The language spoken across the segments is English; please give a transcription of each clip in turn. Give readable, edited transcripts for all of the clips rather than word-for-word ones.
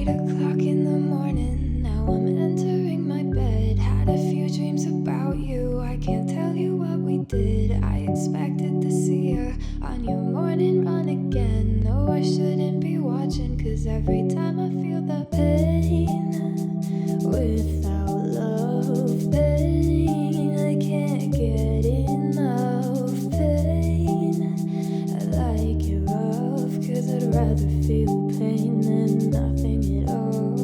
8 o'clock in the morning, now I'm entering my bed. Had a few dreams about you, I can't tell you what we did. I expected to see you on your morning run again. No, I shouldn't be watching, cause every time I feel the pain without love, pain, I can't get enough pain. I like it rough, cause I'd rather feel pain than nothing at all.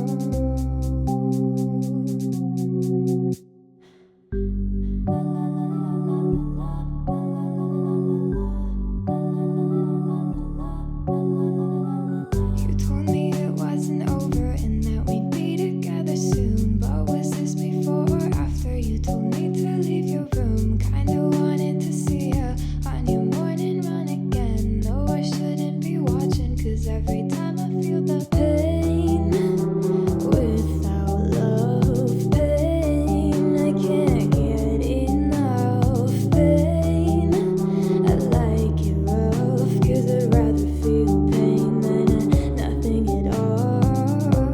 You told me it wasn't over and that we'd be together soon. But was this before or after you told me to leave your room? Kinda wanted to see you on your morning run again. No, I shouldn't be watching, cause every time I feel the pain without love, pain, I can't get enough pain. I like it rough, cause I'd rather feel pain than nothing at all.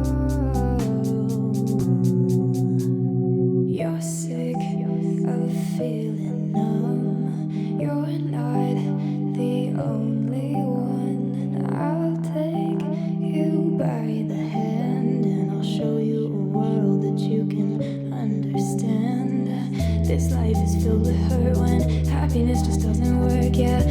You're sick of feeling numb. You're not the only one. I'll take you by the hand and I'll show you a world that you can understand. This life is filled with hurt when happiness just doesn't work. Yeah,